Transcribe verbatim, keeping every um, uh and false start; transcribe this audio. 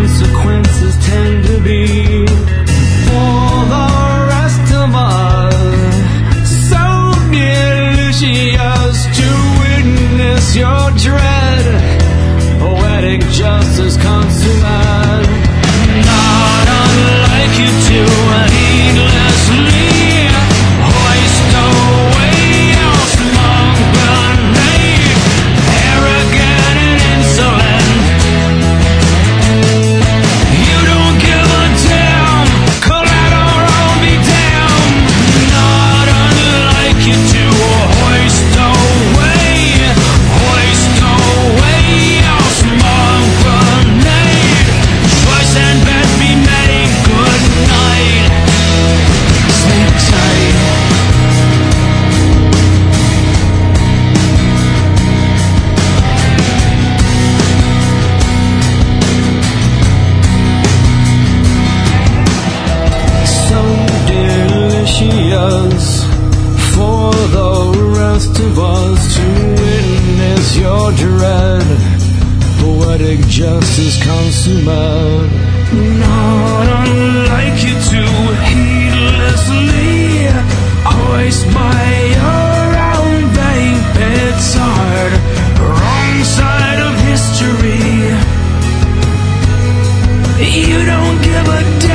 consequences tend to be. For the rest of us, so delicious to witness your dread, poetic justice consummate. Not unlike you to heedlessly hoist away your small grenade, arrogant and insolent. You don't give a damn, collateral be damned. Not unlike you to hoist away, hoist away your small grenade. Choice and best be made. Good night. Sleep tight. So delicious for the rest of us to witness your dread, poetic justice consummate. Not unlike you to heedlessly hoist by your own vain petard, wrong side of history. You don't give a damn.